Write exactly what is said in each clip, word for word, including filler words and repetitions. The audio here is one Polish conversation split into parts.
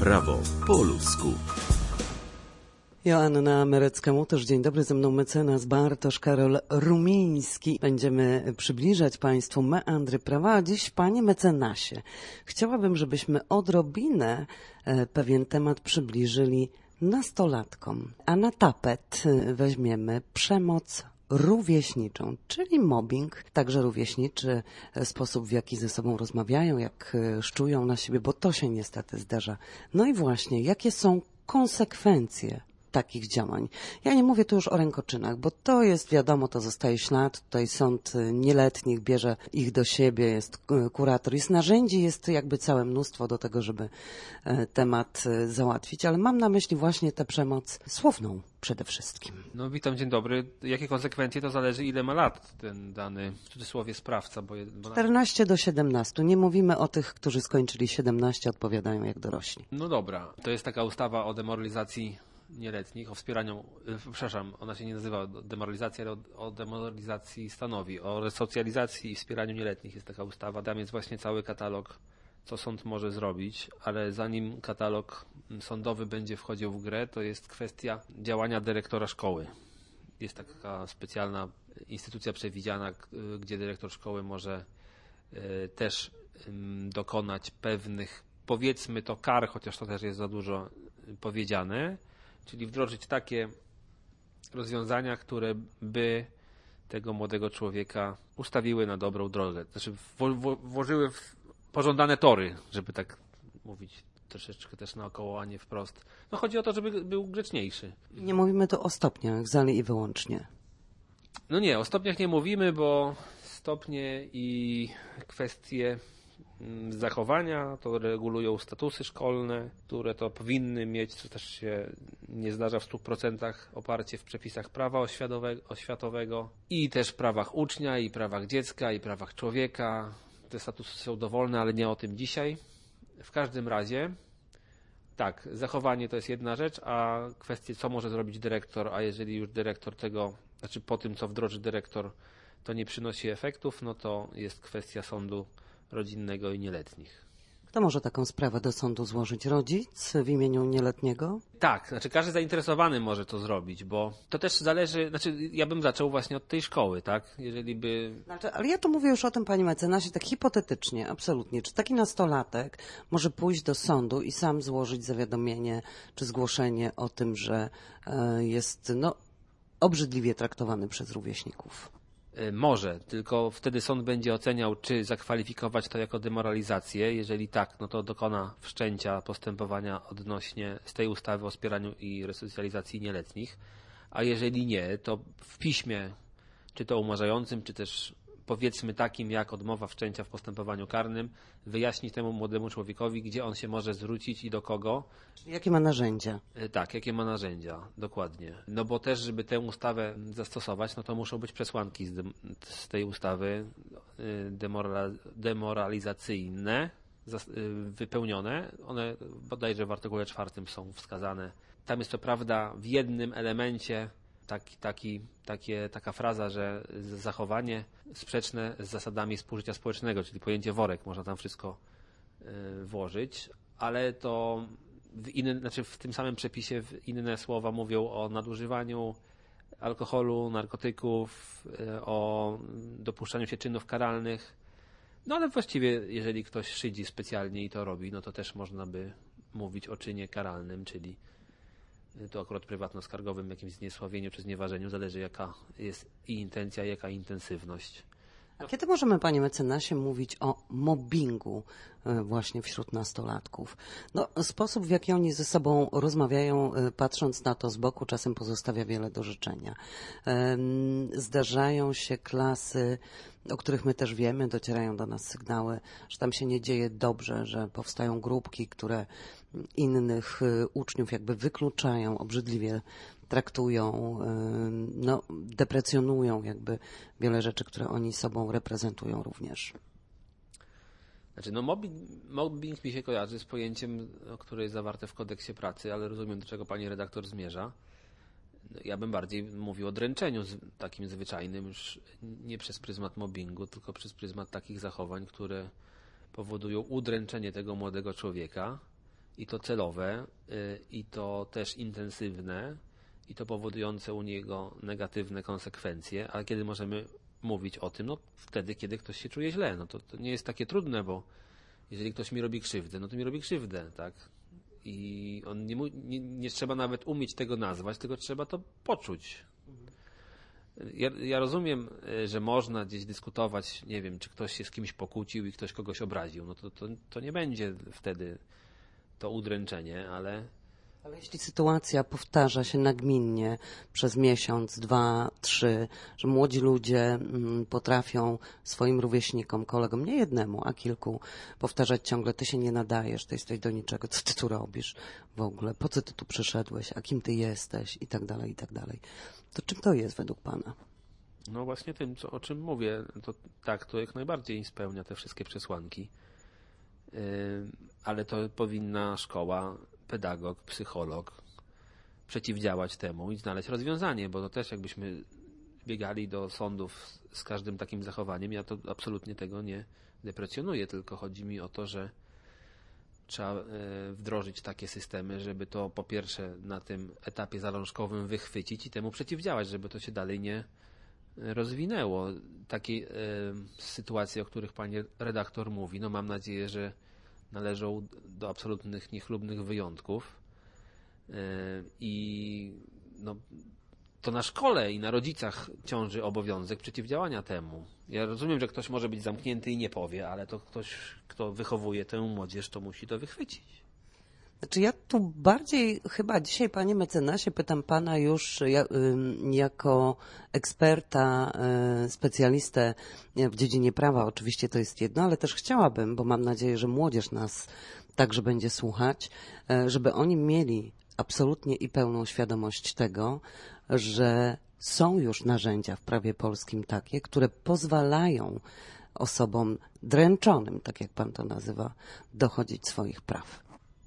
Prawo po ludzku. Joanna Merecka-Mutosz, dzień dobry, ze mną mecenas Bartosz Karol Rumiński. Będziemy przybliżać Państwu meandry prawa, a dziś, panie mecenasie, chciałabym, żebyśmy odrobinę e, pewien temat przybliżyli nastolatkom, a na tapet weźmiemy przemoc rówieśniczą, czyli mobbing, także rówieśniczy, sposób, w jaki ze sobą rozmawiają, jak szczują na siebie, bo to się niestety zdarza. No i właśnie, jakie są konsekwencje takich działań. Ja nie mówię tu już o rękoczynach, bo to jest wiadomo, to zostaje ślad, tutaj sąd nieletnich bierze ich do siebie, jest kurator, jest narzędzi, jest jakby całe mnóstwo do tego, żeby temat załatwić, ale mam na myśli właśnie tę przemoc słowną przede wszystkim. No witam, dzień dobry. Jakie konsekwencje, to zależy, ile ma lat ten dany, w cudzysłowie, sprawca. Bo, bo czternaście do siedemnastu. Nie mówimy o tych, którzy skończyli siedemnaście, odpowiadają jak dorośli. No dobra, to jest taka ustawa o demoralizacji nieletnich, o wspieraniu, przepraszam, ona się nie nazywa demoralizacja, ale o, o demoralizacji stanowi, o resocjalizacji i wspieraniu nieletnich jest taka ustawa. Tam jest właśnie cały katalog, co sąd może zrobić, ale zanim katalog sądowy będzie wchodził w grę, to jest kwestia działania dyrektora szkoły. Jest taka specjalna instytucja przewidziana, gdzie dyrektor szkoły może też dokonać pewnych, powiedzmy to, kar, chociaż to też jest za dużo powiedziane, czyli wdrożyć takie rozwiązania, które by tego młodego człowieka ustawiły na dobrą drogę. Znaczy włożyły w pożądane tory, żeby tak mówić troszeczkę też naokoło, a nie wprost. No chodzi o to, żeby był grzeczniejszy. Nie mówimy tu o stopniach, zali i wyłącznie. No nie, o stopniach nie mówimy, bo stopnie i kwestie zachowania to regulują statusy szkolne, które to powinny mieć, co też się nie zdarza w stu procentach, oparcie w przepisach prawa oświatowego i też w prawach ucznia, i prawach dziecka, i prawach człowieka. Te statusy są dowolne, ale nie o tym dzisiaj. W każdym razie, tak, zachowanie to jest jedna rzecz, a kwestie, co może zrobić dyrektor, a jeżeli już dyrektor tego, znaczy po tym, co wdroży dyrektor, to nie przynosi efektów, no to jest kwestia sądu rodzinnego i nieletnich. Kto może taką sprawę do sądu złożyć? Rodzic w imieniu nieletniego? Tak, znaczy każdy zainteresowany może to zrobić, bo to też zależy, znaczy ja bym zaczął właśnie od tej szkoły, tak? Jeżeli by... Znaczy, ale ja tu mówię już o tym, panie mecenasie, tak hipotetycznie, absolutnie. Czy taki nastolatek może pójść do sądu i sam złożyć zawiadomienie czy zgłoszenie o tym, że jest no, obrzydliwie traktowany przez rówieśników? Może, tylko wtedy sąd będzie oceniał, czy zakwalifikować to jako demoralizację. Jeżeli tak, no to dokona wszczęcia postępowania odnośnie z tej ustawy o wspieraniu i resocjalizacji nieletnich. A jeżeli nie, to w piśmie, czy to umarzającym, czy też powiedzmy takim jak odmowa wszczęcia w postępowaniu karnym, wyjaśni temu młodemu człowiekowi, gdzie on się może zwrócić i do kogo. Czyli jakie ma narzędzia? Tak, jakie ma narzędzia, dokładnie. No bo też, żeby tę ustawę zastosować, no to muszą być przesłanki z, de, z tej ustawy demoral, demoralizacyjne wypełnione. One bodajże w artykule czwartym są wskazane. Tam jest to prawda w jednym elemencie Taki, taki, takie, taka fraza, że zachowanie sprzeczne z zasadami współżycia społecznego, czyli pojęcie worek, można tam wszystko y, włożyć, ale to w, inny, znaczy w tym samym przepisie inne słowa mówią o nadużywaniu alkoholu, narkotyków, y, o dopuszczaniu się czynów karalnych. No ale właściwie jeżeli ktoś szydzi specjalnie i to robi, no to też można by mówić o czynie karalnym, czyli to akurat prywatno-skargowym, jakimś zniesławieniu czy znieważeniu, zależy jaka jest i intencja, jaka intensywność. A kiedy możemy, panie mecenasie, mówić o mobbingu właśnie wśród nastolatków? No, sposób, w jaki oni ze sobą rozmawiają, patrząc na to z boku, czasem pozostawia wiele do życzenia. Zdarzają się klasy, o których my też wiemy, docierają do nas sygnały, że tam się nie dzieje dobrze, że powstają grupki, które innych uczniów jakby wykluczają, obrzydliwie traktują, no, deprecjonują jakby wiele rzeczy, które oni sobą reprezentują również. Znaczy, no mobbing, mobbing mi się kojarzy z pojęciem, które jest zawarte w kodeksie pracy, ale rozumiem, do czego pani redaktor zmierza. Ja bym bardziej mówił o dręczeniu takim zwyczajnym, już nie przez pryzmat mobbingu, tylko przez pryzmat takich zachowań, które powodują udręczenie tego młodego człowieka i to celowe, i to też intensywne, i to powodujące u niego negatywne konsekwencje, ale kiedy możemy mówić o tym? No wtedy, kiedy ktoś się czuje źle. No to, to nie jest takie trudne, bo jeżeli ktoś mi robi krzywdę, no to mi robi krzywdę, tak? I on nie, nie, nie trzeba nawet umieć tego nazwać, tylko trzeba to poczuć. Ja, ja rozumiem, że można gdzieś dyskutować, nie wiem, czy ktoś się z kimś pokłócił i ktoś kogoś obraził. No to, to, to nie będzie wtedy to udręczenie, ale... Ale jeśli sytuacja powtarza się nagminnie przez miesiąc, dwa, trzy, że młodzi ludzie potrafią swoim rówieśnikom, kolegom, nie jednemu, a kilku, powtarzać ciągle, ty się nie nadajesz, ty jesteś do niczego, co ty tu robisz w ogóle, po co ty tu przyszedłeś, a kim ty jesteś i tak dalej, i tak dalej. To czym to jest według pana? No właśnie tym, co, o czym mówię, to tak, to jak najbardziej spełnia te wszystkie przesłanki, yy, ale to powinna szkoła, pedagog, psycholog przeciwdziałać temu i znaleźć rozwiązanie, bo to też jakbyśmy biegali do sądów z każdym takim zachowaniem, ja to absolutnie tego nie deprecjonuję, tylko chodzi mi o to, że trzeba wdrożyć takie systemy, żeby to po pierwsze na tym etapie zalążkowym wychwycić i temu przeciwdziałać, żeby to się dalej nie rozwinęło. Takie sytuacje, o których pani redaktor mówi, no mam nadzieję, że należą do absolutnych niechlubnych wyjątków i no, to na szkole i na rodzicach ciąży obowiązek przeciwdziałania temu. Ja rozumiem, że ktoś może być zamknięty i nie powie, ale to ktoś, kto wychowuje tę młodzież, to musi to wychwycić. Znaczy ja tu bardziej chyba dzisiaj, panie mecenasie, pytam pana już jako eksperta, specjalistę w dziedzinie prawa. Oczywiście to jest jedno, ale też chciałabym, bo mam nadzieję, że młodzież nas także będzie słuchać, żeby oni mieli absolutnie i pełną świadomość tego, że są już narzędzia w prawie polskim takie, które pozwalają osobom dręczonym, tak jak pan to nazywa, dochodzić swoich praw.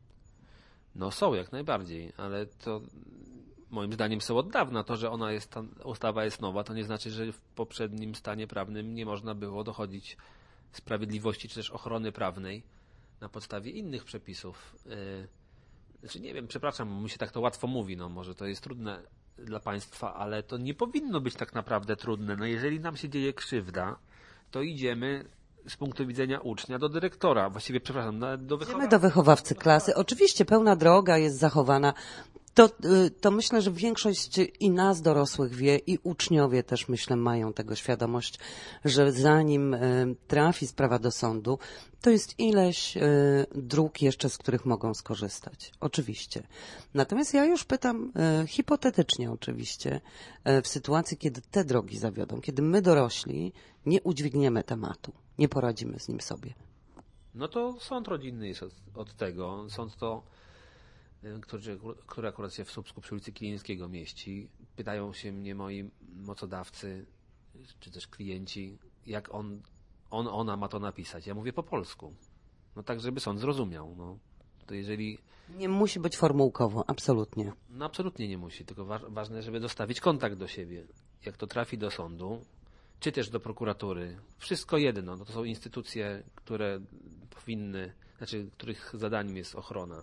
No są jak najbardziej, ale to moim zdaniem są od dawna. To, że ona jest, ta ustawa jest nowa, to nie znaczy, że w poprzednim stanie prawnym nie można było dochodzić sprawiedliwości czy też ochrony prawnej na podstawie innych przepisów. Znaczy nie wiem, przepraszam, mi się tak to łatwo mówi, no może to jest trudne dla państwa, ale to nie powinno być tak naprawdę trudne. No jeżeli nam się dzieje krzywda, to idziemy z punktu widzenia ucznia do dyrektora, właściwie, przepraszam, do wychowawcy. Idziemy do wychowawcy klasy. Oczywiście pełna droga jest zachowana. To, to myślę, że większość i nas dorosłych wie i uczniowie też, myślę, mają tego świadomość, że zanim trafi sprawa do sądu, to jest ileś dróg jeszcze, z których mogą skorzystać. Oczywiście. Natomiast ja już pytam hipotetycznie oczywiście, w sytuacji, kiedy te drogi zawiodą, kiedy my dorośli nie udźwigniemy tematu, nie poradzimy z nim sobie. No to sąd rodzinny jest od, od tego. Sąd to Który, który akurat się w Słupsku przy ulicy Kilińskiego mieści. Pytają się mnie moi mocodawcy, czy też klienci, jak on, on, ona ma to napisać. Ja mówię po polsku. No tak, żeby sąd zrozumiał. No, to jeżeli... Nie musi być formułkowo, absolutnie. No absolutnie nie musi, tylko wa- ważne, żeby dostawić kontakt do siebie. Jak to trafi do sądu, czy też do prokuratury, wszystko jedno. No to są instytucje, które powinny, znaczy których zadaniem jest ochrona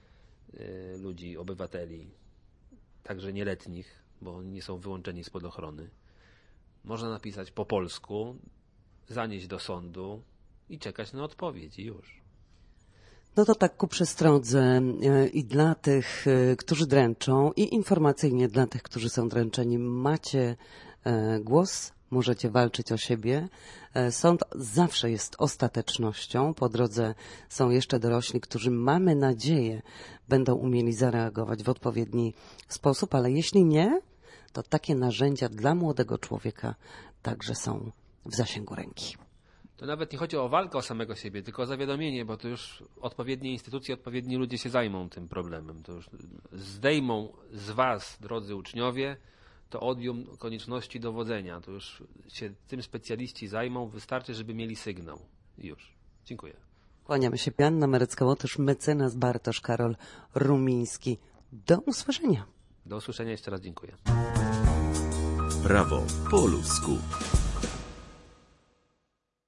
ludzi, obywateli, także nieletnich, bo oni nie są wyłączeni spod ochrony. Można napisać po polsku, zanieść do sądu i czekać na odpowiedź i już. No to tak ku przestrodze i dla tych, którzy dręczą, i informacyjnie dla tych, którzy są dręczeni, macie głos, możecie walczyć o siebie. Sąd zawsze jest ostatecznością. Po drodze są jeszcze dorośli, którzy, mamy nadzieję, będą umieli zareagować w odpowiedni sposób, ale jeśli nie, to takie narzędzia dla młodego człowieka także są w zasięgu ręki. To nawet nie chodzi o walkę o samego siebie, tylko o zawiadomienie, bo to już odpowiednie instytucje, odpowiedni ludzie się zajmą tym problemem. To już zdejmą z was, drodzy uczniowie, to odium konieczności dowodzenia. To już się tym specjaliści zajmą. Wystarczy, żeby mieli sygnał. Już. Dziękuję. Kłaniamy się. Joanna Merecka-Łotosz, mecenas Bartosz Karol Rumiński. Do usłyszenia. Do usłyszenia. Jeszcze raz dziękuję. Prawo po ludzku.